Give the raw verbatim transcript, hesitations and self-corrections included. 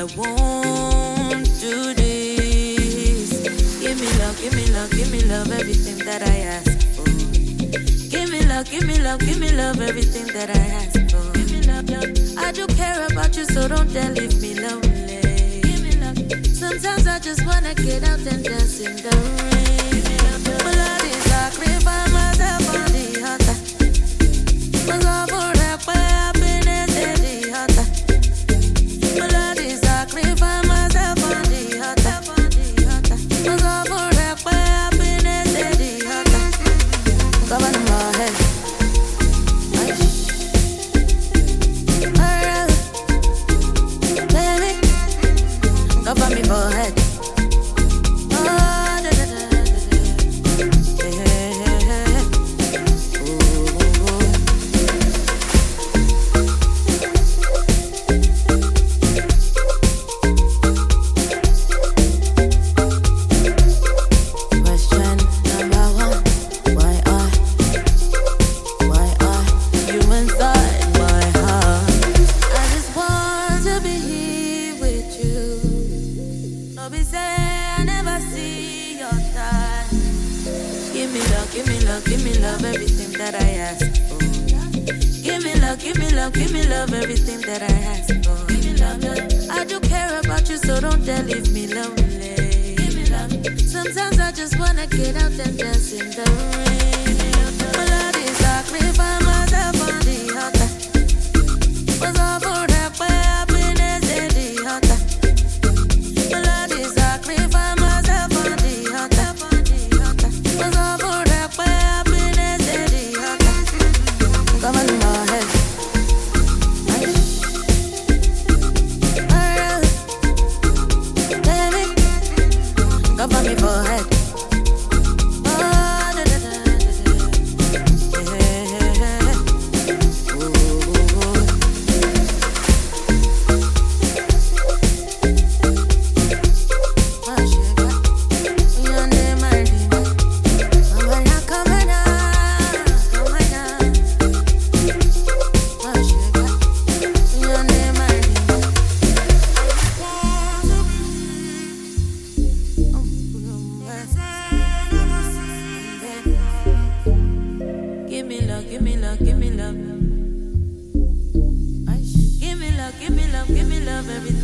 I won't do this. Give me love, give me love, give me love, everything that I ask for. Give me love, give me love, give me love, everything that I ask for. Give me love, love. I do care about you, so don't dare leave me lonely. Give me love. Sometimes I just wanna get out and dance in the rain. My love is sacrifice myself on the altar. My love for that happiness in the altar. My love is sacrifice myself on the altar. My love for that happiness in the altar. Cover my head. Cover me for head. Oh, da, da, da, da, da. Hey, hey, hey. Ooh, ooh, ooh. Question number one: Why are, why are you inside my heart? I just want to be here with you. No be say I never see your time. Give me love, give me love, give me love, everything that I ask for. Give me love, give me love, give me love, everything that I ask for. Give me love, love. I do care about you, so don't dare leave me lonely. Give me love. Sometimes I just wanna get out and dance in the rain. My love is sacrifice myself on the altar. Was all for that happiness in the altar. My love is sacrifice myself on the altar. Was all for that happiness in the altar. Come on, my head. Alright, baby, cover me for head. Oh, da da da da da. Hey, hey, hey. Ooh, ooh, ooh. Give me love, give me love, give me love. Give me love, give me love, give me love, everything.